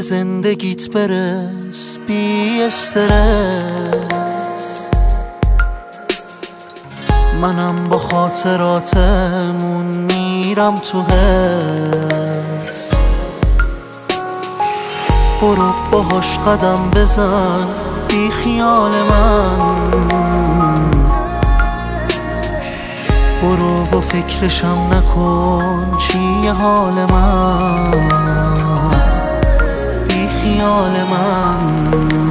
زندگیت برس بی استرس. منم با خاطراتمون میرم تو حس. برو باهاش قدم بزن بی خیال من، برو و فکرشم نکن چیه حال من، بی خیال من.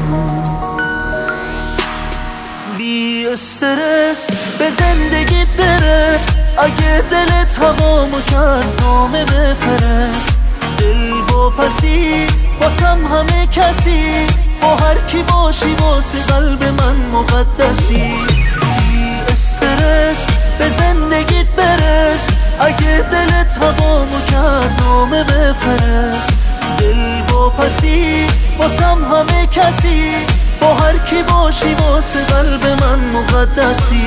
بی استرس به زندگیت برس، اگه دلت هوامو کرد نامه بفرست. دل و پسی واسم همه کسی، با هر کی باشی واسه قلب من مقدسی. بی استرس به زندگیت برس، اگه دلت هوامو کرد نامه بفرست. دل و پسی واسم همه کسی، با هر کی باشی واسه قلب من مقدسی.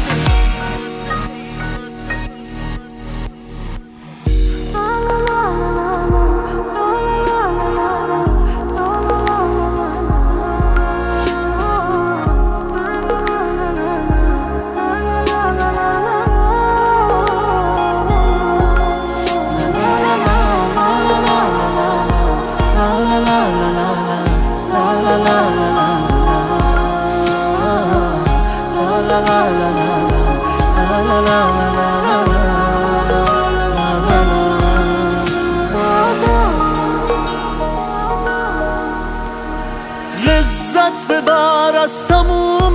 لذت ببر از تموم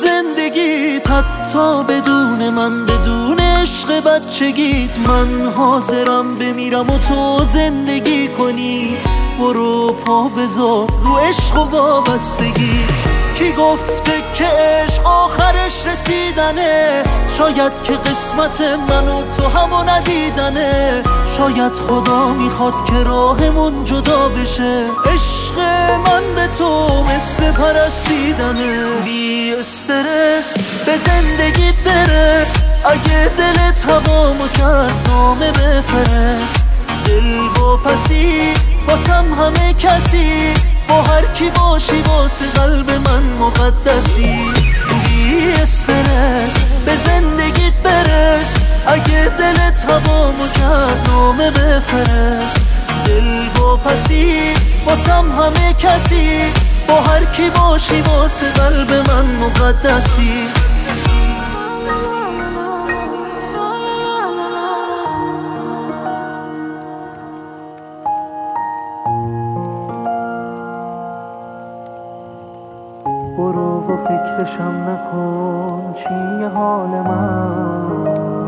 زندگیت، حتی بدون من، بدون عشق بچگیت. من حاضرم بمیرم و تو زندگی کنی. برو پا بذار رو عشق و وابستگی. کی گفته که عشق آخرش رسیدنه؟ شاید که قسمت من و تو همو ندیدنه. شاید خدا میخواد که راهمون جدا بشه. عشق من به تو مثل پرستیدنه. بی استرس به زندگیت برس، اگه دلت هوامو کرد نامه بفرست. دل و پسی واسم همه کسی، با هر کی باشی واسه قلب من مقدسی. بی استرس به زندگیت برس، اگه دلت هوامو کرد نامه بفرست. دل و پسی واسم همه کسی، با هر کی باشی واسه قلب من مقدسی. برو و فکرشم نکن چیه حال من.